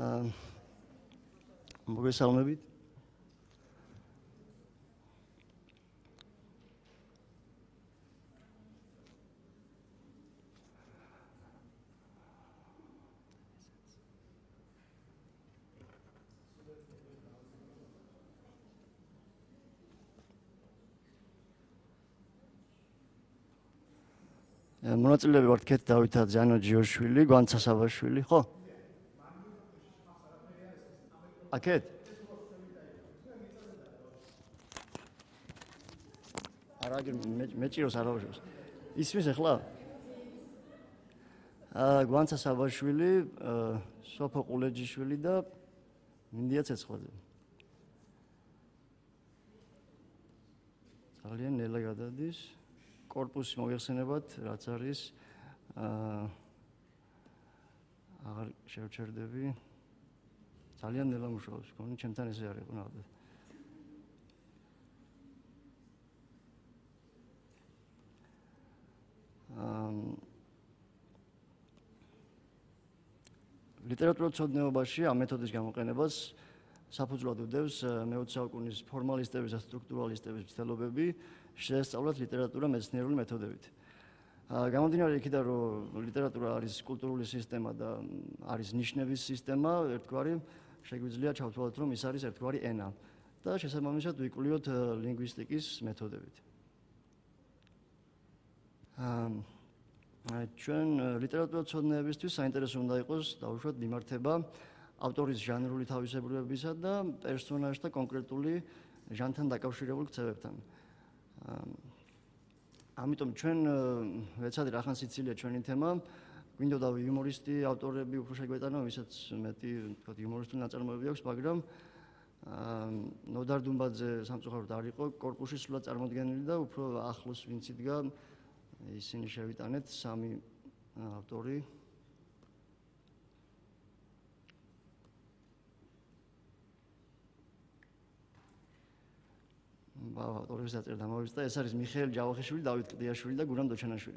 მოგესალმებით. მონაწილეები ვართ ქეთ დავითა ზიანო ჯიოშვილი, გვანცა საბაშვილი, ხო? აქეთ? არაგერ მეჭიროს არავაშოს. ისმის ახლა? გვანცა საბაშვილი, სოფო ყულეჯიშვილი და მინდია ცეცხლაძე. ძალიან ნელა გადადის. კორპუსი მოიხსენებათ, რაც არის აღარ შევჩერდები. ძალიან ნელა მუშაობს, მგონი ჩემთან ესე არ იყო ნახეთ. ლიტერატურაცოდნეობაში ამ მეთოდის გამოყენებას საფუძვლად უდევს მე-20 საუკუნის ფორმალისტების და სტრუქტურალისტების მცდელობები შეესწავლათ ლიტერატურა მეცნიერული მეთოდებით. გამომდინარე იქიდან, რომ ლიტერატურა არის კულტურული სისტემა და არის ნიშნების სისტემა, ერთგვარი შეგვიძლია ჩავთვალოთ, რომ ის არის ერთგვარი ენა და შესაბამისად ვიკვლევთ ლინგვისტიკის მეთოდებით. ჩვენ ლიტერატურაცოდნეებისთვის საინტერესო უნდა იყოს დაუშვათ მიმართება ავტორის ჟანრული თავისებურებებისა და პერსონაჟთა კონკრეტული ჟანრთან დაკავშირებულ ქცევებთან. ამიტომ ჩვენ ვეცადე რახან სიცილია ჩვენი თემა, გვინდოდა იუმორისტი ავტორები უფრო შეგვეტანა, ვისაც მეტი თქვათ იუმორისტული ნაწარმოებები აქვს, მაგრამ ნოდარ დუმბაძე სამწუხაროდ არ იყო კორპუსში სულად წარმოდგენილი და უფრო ახლოს ვინც იდგა ისინი შევიტანეთ სამი ავტორი. ავტორებს დაწერა დამოვიწყდა, ეს არის მიხეილ ჯავახიშვილი, დავით კლდიაშვილი და გურამ დოჩანაშვილი.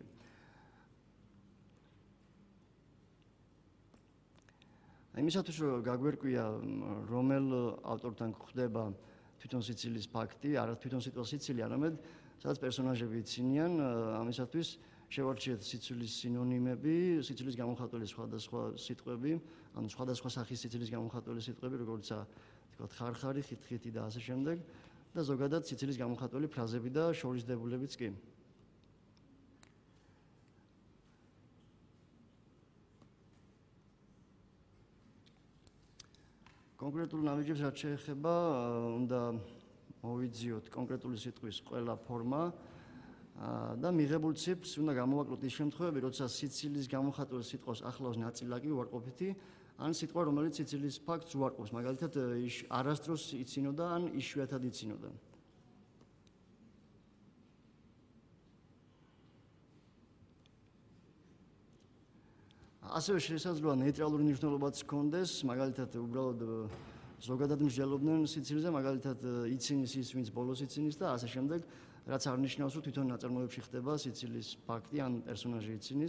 იმისათვის რომ გაგვერკვია რომელ ავტორთან გვხვდება თვითონ სიცილიის ფაქტი, არა თვითონ სიტყვა სიცილი, არამედ სადაც პერსონაჟები იცინიან, ამისათვის შევარჩიეთ სიცილის სინონიმები, სიცილის გამოხატული სხვადასხვა სიტყვები, ანუ სხვადასხვა სახის სიცილის გამოხატული სიტყვები, როგორიცაა თქვათ ხარხარი, ხიტხიტი და ასე შემდეგ. და ზოგადად სიცილის გამოხატული ფრაზები და შორისდებულებიც კი. კონკრეტულ ნაბიჯებს რაც შეეხება, უნდა მოვიძიოთ კონკრეტული სიტყვის ყველა ფორმა და მიღებულ ციფრს უნდა გამოვაკლოთ ის შემთხვევები, როცა სიცილის გამოხატული სიტყვის ახლავს ნაწილაკი უარყოფითი, ან სიტყვა, რომელიც სიცილის ფაქტს უარყოფს, მაგალითად, არასდროს იცინოდა ან იშვიათად იცინოდა. ასევე შესაძლოა ნეიტრალური მნიშვნელობაც ჰქონდეს, მაგალითად, უბრალოდ ზოგადად მსჯელობდნენ სიცილზე, მაგალითად, იცინის ის, ვინც ბოლოს იცინის და ასე შემდეგ, რაც არ ნიშნავს, რომ თვითონ ნაწარმოებში ხდება სიცილის ფაქტი ან პერსონაჟი იცინის.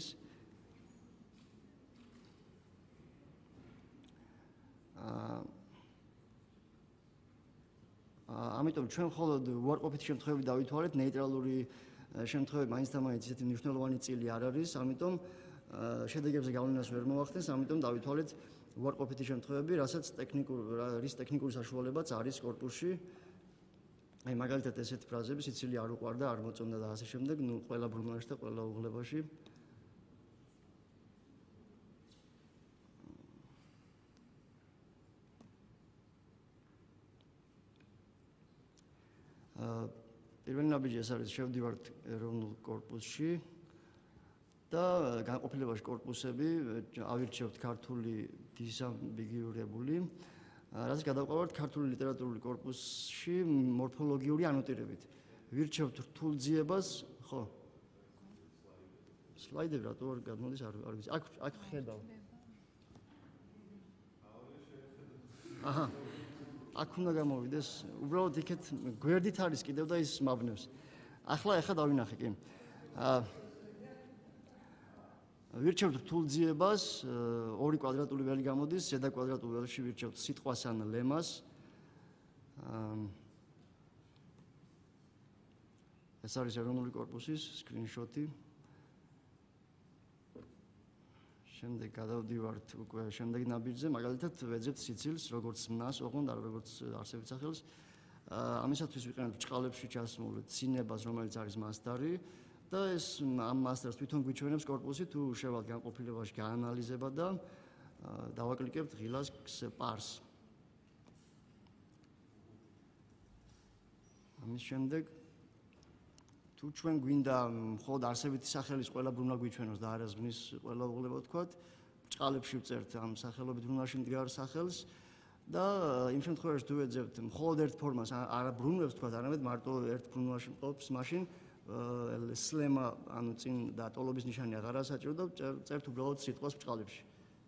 ამიტომ ჩვენ მხოლოდ უარყოფითი შემთხვევები დავითვალეთ, ნეიტრალური შემთხვევები მაინც და მაინც ისეთი მნიშვნელოვანი წილი არ არის, ამიტომ შედეგებზე გავლენას ვერ მოახდენს, ამიტომ დავითვალეთ უარყოფითი შემთხვევები, რის ტექნიკური საშუალებაც არის კორპუსში. აი მაგალითად ესეთი ფრაზები, სიცილი არ უყვარდა, არ მოწონდა და ასე შემდეგ, ყველა ბრუნვაში და ყველა უღლებაში. პირველი ნაბიჯი ეს არის, შევდივართ ეროვნულ კორპუსში და განყოფილებაში კორპუსები ავირჩევთ ქართული დისამბიგიურებული, რაც გადავყავართ ქართული ლიტერატურული კორპუსში მორფოლოგიური ანოტირებით. ვირჩევთ რთულ ძიებას, ხო? სლაიდები რატო არ გადმოდის, არ ვიცი. აქ ხედავ. აჰა. აქ უნდა გამოვიდეს, უბრალოდ იქეთ გვერდით არის კიდევ და ის მაბნევს. ახლა დავინახე კი. ვირჩევთ რთულ ძიებას, ორი კვადრატული ველი გამოდის, ზედა კვადრატულ ველში ვირჩევთ სიტყვას ან ლემას. ეს არის ეროვნული კორპუსის სკრინშოტი. შემდეგ გადავდივართ უკვე შემდეგ ნაბიჯზე, მაგალითად ვეძებთ სიცილს, როგორც მნას, ოღონდ არ როგორც არსებით სახელს. ამისათვის ვიყენებთ ბრჭყალებში ჩასმულ ცინებას, რომელიც არის მასტარი და ეს ამ მასტარს თვითონ გვიჩვენებს კორპუსი, თუ შევალთ განყოფილებაში გაანალიზება და დავაკლიკებთ ღილას პარს. ამის შემდეგ თუ ჩვენ გვინდა მხოლოდ არსებითი სახელის ყველა ბრუნვა გვიჩვენოს და არა ზმნის ყველა უღლება ვთქვათ, ბრჭყალებში ვწერთ ამ სახელობით ბრუნვაში მდგარ სახელს და იმ შემთხვევაში თუ ვეძებთ მხოლოდ ერთ ფორმას, არა ბრუნვებს ვთქვათ, არამედ მარტო ერთ ბრუნვაში მყოფს, მაშინ სლემა, ანუ წინ და ტოლობის ნიშანი აღარაა საჭირო და წერთ უბრალოდ სიტყვას ბრჭყალებში.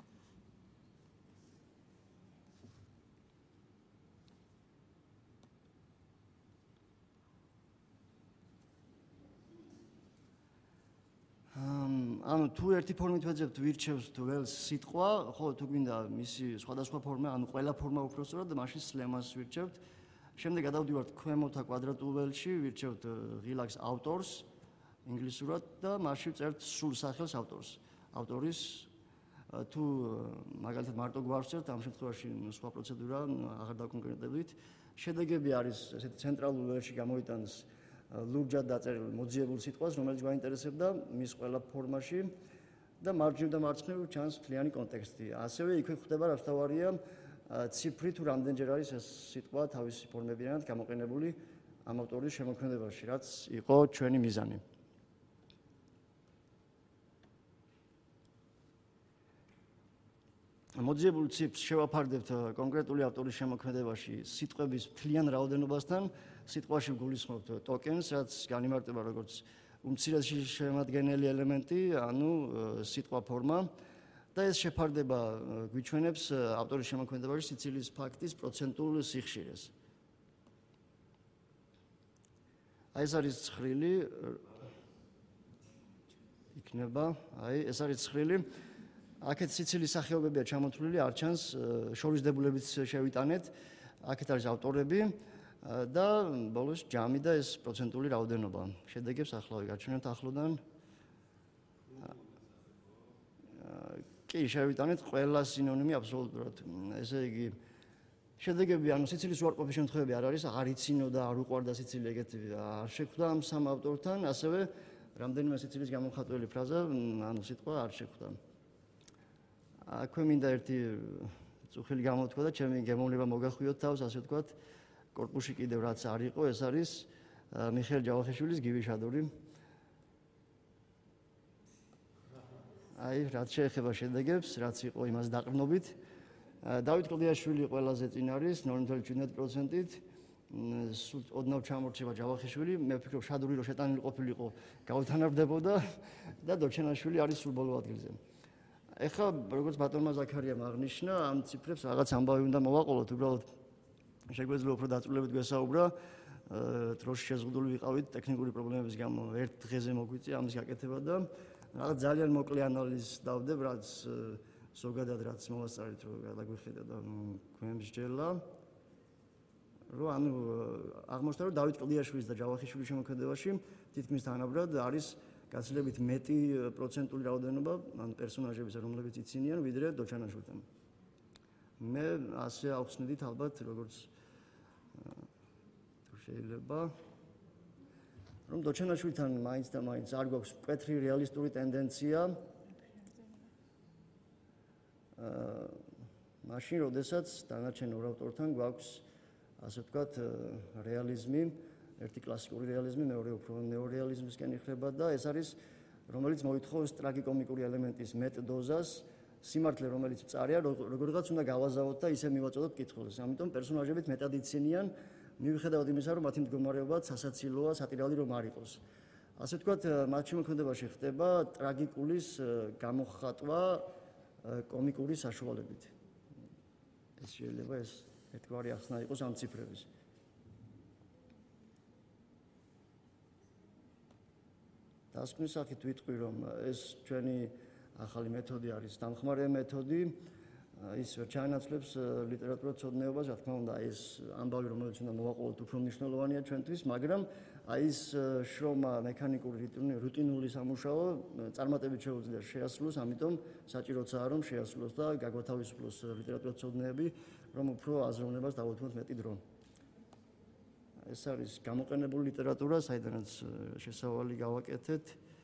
ანუ თუ ერთი ფორმით ვეძებთ ვირჩევს თუ ველს სიტყვა, ხო თუ გვინდა მისი სხვადასხვა ფორმა, ანუ ყველა ფორმა უფრო სწორად, მაშინ სლემას ვირჩევთ. შემდეგ გადავდივართ ქვემოთა კვადრატულ ველში, ვირჩევთ ღილაკს ავტორს ინგლისურად და მასში ვწერთ სრულ სახელს ავტორს. ავტორის თუ მაგალითად მარტო გვარს ვწერთ, ამ შემთხვევაში სხვა პროცედურა აღარ დავკონკრეტებდით. შედეგები არის ესეთი ცენტრალურ ველში გამოიტანს ლურჯად დაწერილი მოძიებულ სიტყვას, რომელიც გვაინტერესებდა მის ყველა ფორმაში და მარჯვნივ და მარცხნივ ჩანს მთლიანი კონტექსტი. ასევე იქვე ხდება რასთავარია ციფრი თუ რამდენჯერ არის ეს სიტყვა თავისი ფორმებიანად გამოყენებული ამ ავტორის შემოქმედებაში, რაც იყო ჩვენი მიზანი. მოძიებულ ციფრს შევაფარდებთ კონკრეტული ავტორის შემოქმედებაში სიტყვების მთლიან რაოდენობასთან. სიტყვაში გულისხმობთ ტოკენს, რაც განიმარტება როგორც უმცირესი შემადგენელი ელემენტი, ანუ სიტყვა ფორმა და ეს შეფარდება გვიჩვენებს ავტორის შემოქმედებაში სიცილის ფაქტის პროცენტულ სიხშირეს. აი ეს არის ცხრილი იქნება, ეს არის ცხრილი. აქეთ სიცილის სახეობებია ჩამოთვლილი, არ ჩანს შორისდებულებიც შევიტანეთ. აქეთ არის ავტორები და ბოლოს ჯამი და ეს პროცენტული რაოდენობა. შედეგებს ახლა ვიგაჩვენებთ ახლოდან. კი, შევიტანეთ ყველა სინონიმი აბსოლუტურად. ესე იგი, შედეგები, ანუ სიცილის უარყოფის შემთხვევები არ არის, აღარ იცინო და არ უყვარდა სიცილი, ეგეთი არ შეხვდა ამ სამ ავტორთან, ასევე რამდენიმე სიცილის გამოხატველი ფრაზა, ანუ სიტყვა არ შეხვდა. აქვე მინდა ერთი წუხილი გამოთქვა და ჩემი გემოვნება მოგახვიოთ თავს, ასე ვთქვათ, კორპუსში კიდევ რაც არ იყო, ეს არის მიხეილ ჯავახიშვილის გივი შადური. აი, რაც შეეხება შედეგებს, რაც იყო იმას დაყრდნობით. დავით კლდიაშვილი ყველაზე წინ არის 0.17%-ით. სულ ოდნავ ჩამორჩება ჯავახიშვილი. მე ვფიქრობ, შადური რო შეტანილი ყოფილიყო, გავითანარბდებოდა და დოჩენაშვილი არის სულ ბოლო ადგილზე. ეხლა როგორც ბატონმა ზაქარიამ აღნიშნა, ამ ციფრებს რაღაც ამბავი უნდა მოვაყოლოთ, უბრალოდ შეგვეძლო უფრო დაწვრილებით გვესაუბრა. დროში შეზღუდული ვიყავით ტექნიკური პრობლემების გამო ერთ დღეზე მოგვიწია ამის გაკეთება და რაღაც ძალიან მოკლე ანალიზს დავდებ, რაც ზოგადად რაც მოვასწარით, რომ გადაგვიხედა და გვემსჯელა. რომ ანუ აღმოჩნდა, რომ დავით კლდიაშვილის და ჯავახიშვილის შემოქმედებაში თითქმის თანაბრად არის გაცილებით მეტი პროცენტული რაოდენობა ან პერსონაჟების, რომლებიც იცინიან, ვიდრე დოჩანაშვილთან. მე ასე ავხსნიდით ალბათ, როგორც თუ შეიძლება, რომ დოჩანაშვილთან მაინც და მაინც არ გვაქვს მკვეთრი რეალისტური ტენდენცია. მაშინ, როდესაც დანარჩენ ორ ავტორთან გვაქვს, ასე ვთქვათ, რეალიზმი, ერთი კლასიკური რეალიზმი, მეორე უფრო ნეორეალიზმისკენ იხლება და ეს არის, რომელიც მოითხოვს ტრაგიკომიკური ელემენტის მეტ დოზას, სიმართლე, რომელიც მწარეა, როგორღაც უნდა გავაზავოთ და ისე მივაწოდოთ კითხულს. ამიტომ პერსონაჟებით მეტად იცინიან, მიუხედავად იმისა, რომ მათი მდგომარეობა სასაცილოა, სატირალი რომ არ იყოს. ასე ვთქვათ, მათ შემოქმედებაში ხდება ტრაგიკულის გამოხატვა კომიკური საშუალებით. ეს შეიძლება ეს ერთგვარი ახსნა იყოს ამ ციფრების. დასკვნის სახით ვიტყვი, რომ ეს ჩვენი ახალი მეთოდი არის დამხმარე მეთოდი. ის ჩაანაცვლებს ლიტერატურაცოდნეობას, რა თქმა უნდა, ეს ამბავი, რომელიც უნდა მოვაყოლოთ, უფრო მნიშვნელოვანია ჩვენთვის, მაგრამ ეს შრომა მექანიკური რუტინული სამუშაო წარმატებით შეუძლია შეასრულოს, ამიტომ საჭიროა რომ შეასრულოს და გაგვათავისუფლოს ლიტერატურაცოდნეები, რომ უფრო აზროვნებას დავუთმოთ მეტი დრო. ეს არის გამოყენებული ლიტერატურა, საიდანაც შესავალი გავაკეთეთ.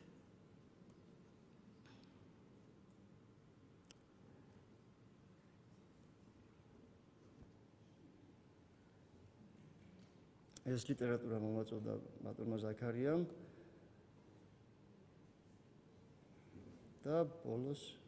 ეს ლიტერატურა მომაწოდა ბატონმა ზაქარიამ და ბოლოს